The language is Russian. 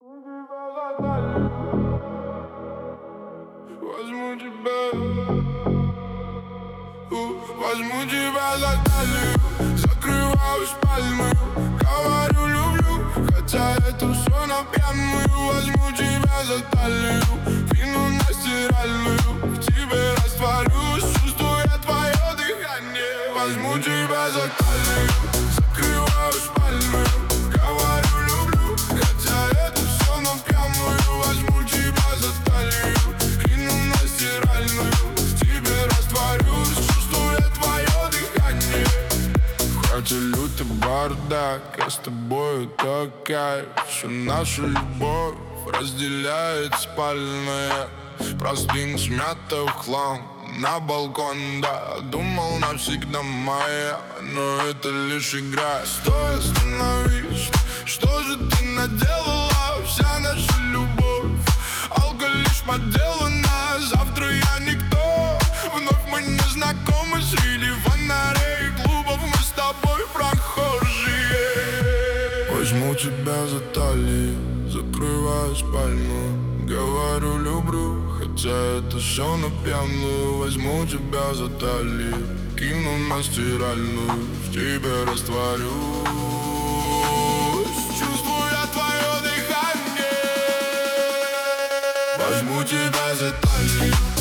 Возьму тебя, возьму тебя за талию, закрываю спальню, говорю люблю, хотя это все на пьяную. Возьму тебя за талию, кину на стиральную, в тебе растворюсь, чувствуя твое дыхание. Возьму тебя за талию, закрываю спальню, говорю люблю, хотя это все на пьяную. Возьму тебя за талию, кину на стиральную, в тебе растворюсь, чувствуя твое дыхание. Хоть и лютый бардак, я с тобой так кайф. Всю нашу любовь разделяет спальная. Простынь смята в хлам на балкон, да. Думал навсегда моя, но это лишь игра. Стой, остановись, что же ты наделала? Вся наша любовь, алкоголь лишь подделана. Завтра я никто, вновь мы не знакомы. Среди фонарей и клубов мы с тобой прохожие. Возьму тебя за талию, закрываю спальню, говорю люблю, хотя это все на пьяную. Возьму тебя за талию, кину на стиральную, в тебе растворюсь, чувствуя твое дыхание. Возьму тебя за талию,